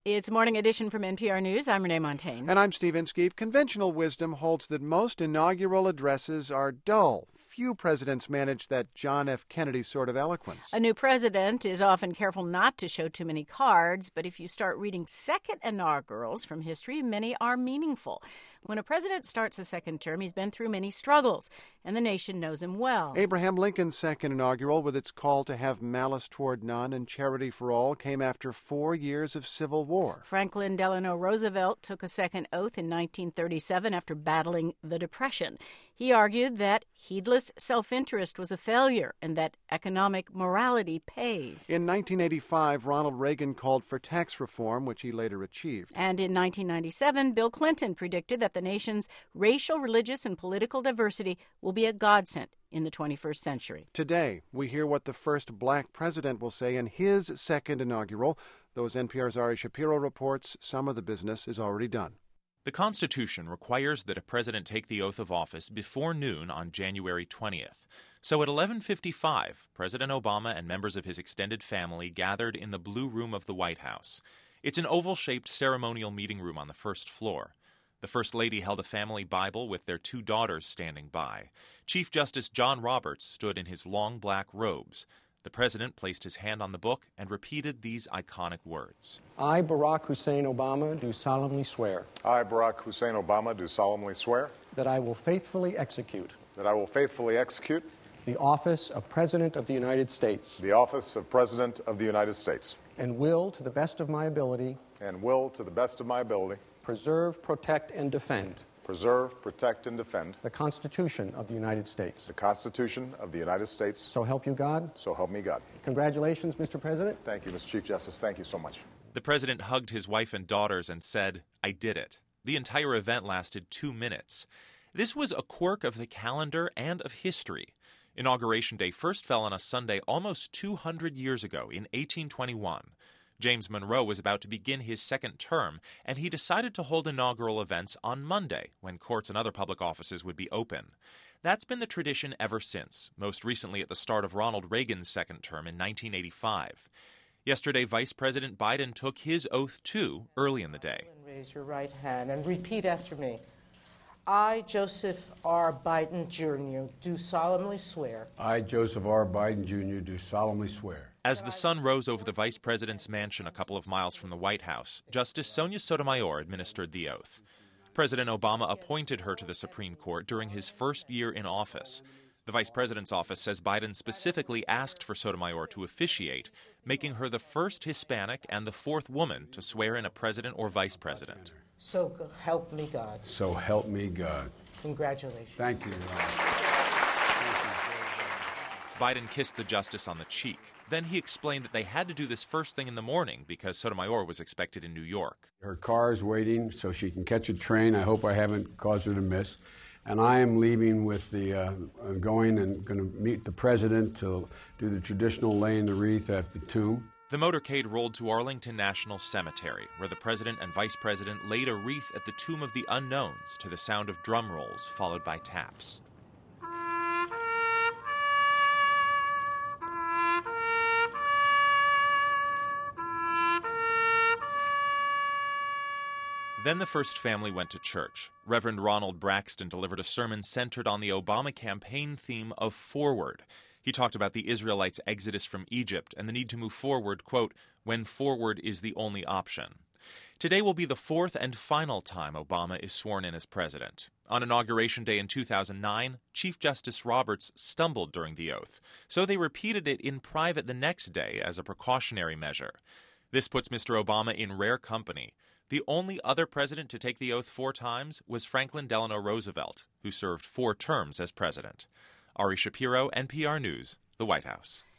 It's Morning Edition from NPR News. I'm Renee Montagne. And I'm Steve Inskeep. Conventional wisdom holds that most inaugural addresses are dull. Few presidents manage that John F. Kennedy sort of eloquence. A new president is often careful not to show too many cards, but if you start reading second inaugurals from history, many are meaningful. When a president starts a second term, he's been through many struggles, and the nation knows him well. Abraham Lincoln's second inaugural, with its call to have malice toward none and charity for all, came after 4 years of civil war. Franklin Delano Roosevelt took a second oath in 1937 after battling the Depression. He argued that heedless self-interest was a failure and that economic morality pays. In 1985, Ronald Reagan called for tax reform, which he later achieved. And in 1997, Bill Clinton predicted that the nation's racial, religious, and political diversity will be a godsend in the 21st century. Today, we hear what the first black president will say in his second inaugural. Though as NPR's Ari Shapiro reports, some of the business is already done. The Constitution requires that a president take the oath of office before noon on January 20th. So at 11:55, President Obama and members of his extended family gathered in the Blue Room of the White House. It's an oval-shaped ceremonial meeting room on the first floor. The First Lady held a family Bible with their 2 daughters standing by. Chief Justice John Roberts stood in his long black robes. The president placed his hand on the book and repeated these iconic words. I, Barack Hussein Obama, do solemnly swear. I, Barack Hussein Obama, do solemnly swear. That I will faithfully execute. That I will faithfully execute. The office of President of the United States. The office of President of the United States. And will, to the best of my ability. And will, to the best of my ability. Preserve, protect, and defend. Preserve, protect, and defend. The Constitution of the United States. The Constitution of the United States. So help you God. So help me God. Congratulations, Mr. President. Thank you, Mr. Chief Justice. Thank you so much. The president hugged his wife and daughters and said, "I did it." The entire event lasted 2 minutes. This was a quirk of the calendar and of history. Inauguration Day first fell on a Sunday almost 200 years ago in 1821. James Monroe was about to begin his second term, and he decided to hold inaugural events on Monday, when courts and other public offices would be open. That's been the tradition ever since, most recently at the start of Ronald Reagan's second term in 1985. Yesterday, Vice President Biden took his oath, too, early in the day. Raise your right hand and repeat after me. I, Joseph R. Biden, Jr., do solemnly swear. I, Joseph R. Biden, Jr., do solemnly swear. As the sun rose over the vice president's mansion a couple of miles from the White House, Justice Sonia Sotomayor administered the oath. President Obama appointed her to the Supreme Court during his first year in office. The vice president's office says Biden specifically asked for Sotomayor to officiate, making her the first Hispanic and the 4th woman to swear in a president or vice president. So help me God. So help me God. Congratulations. Thank you. Biden kissed the justice on the cheek. Then he explained that they had to do this first thing in the morning because Sotomayor was expected in New York. Her car is waiting so she can catch a train. I hope I haven't caused her to miss. And I am leaving with going and going to meet the president to do the traditional laying the wreath at the tomb. The motorcade rolled to Arlington National Cemetery, where the president and vice president laid a wreath at the Tomb of the Unknowns to the sound of drum rolls, followed by taps. Then the first family went to church. Reverend Ronald Braxton delivered a sermon centered on the Obama campaign theme of forward. He talked about the Israelites' exodus from Egypt and the need to move forward, quote, when forward is the only option. Today will be the 4th and final time Obama is sworn in as president. On Inauguration Day in 2009, Chief Justice Roberts stumbled during the oath, so they repeated it in private the next day as a precautionary measure. This puts Mr. Obama in rare company. The only other president to take the oath 4 times was Franklin Delano Roosevelt, who served 4 terms as president. Ari Shapiro, NPR News, the White House.